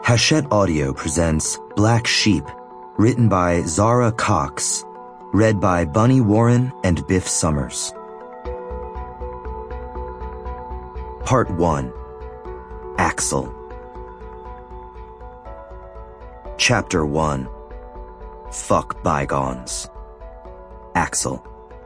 Hachette Audio presents Black Sheep, written by Zara Cox, read by Bunny Warren and Biff Summers. Part 1. Axel. Chapter 1. Fuck Bygones. Axel.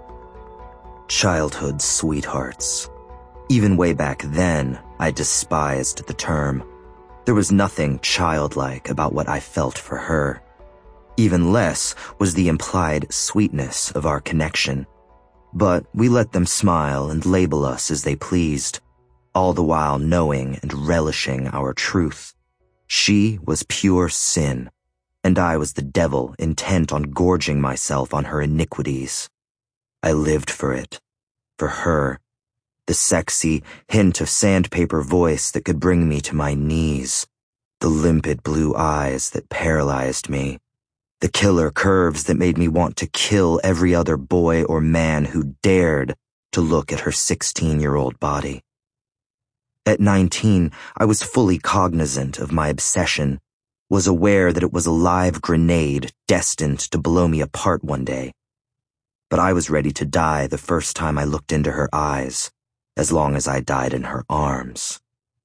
Childhood sweethearts. Even way back then, I despised the term. There was nothing childlike about what I felt for her. Even less was the implied sweetness of our connection. But we let them smile and label us as they pleased, all the while knowing and relishing our truth. She was pure sin, and I was the devil intent on gorging myself on her iniquities. I lived for it, for her, the sexy hint of sandpaper voice that could bring me to my knees, the limpid blue eyes that paralyzed me, the killer curves that made me want to kill every other boy or man who dared to look at her 16-year-old body. At 19, I was fully cognizant of my obsession, was aware that it was a live grenade destined to blow me apart one day. But I was ready to die the first time I looked into her eyes, as long as I died in her arms.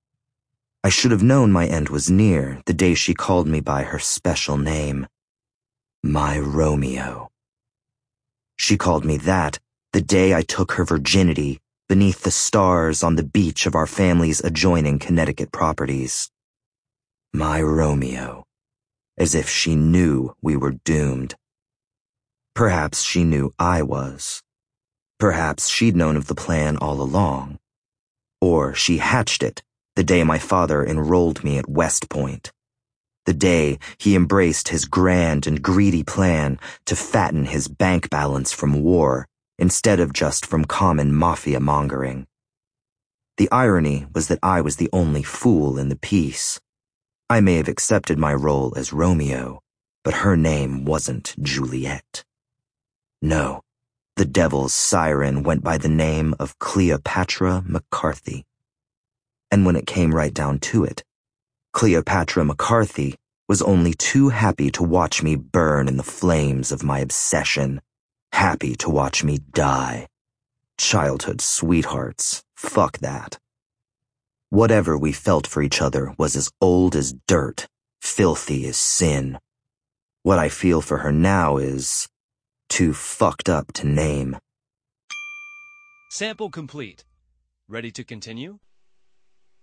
I should have known my end was near the day she called me by her special name, my Romeo. She called me that the day I took her virginity beneath the stars on the beach of our family's adjoining Connecticut properties. My Romeo, as if she knew we were doomed. Perhaps she knew I was. Perhaps she'd known of the plan all along. Or she hatched it the day my father enrolled me at West Point. The day he embraced his grand and greedy plan to fatten his bank balance from war instead of just from common mafia mongering. The irony was that I was the only fool in the piece. I may have accepted my role as Romeo, but her name wasn't Juliet. No, the devil's siren went by the name of Cleopatra McCarthy. And when it came right down to it, Cleopatra McCarthy was only too happy to watch me burn in the flames of my obsession, happy to watch me die. Childhood sweethearts, fuck that. Whatever we felt for each other was as old as dirt, filthy as sin. What I feel for her now is too fucked up to name. Sample complete. Ready to continue?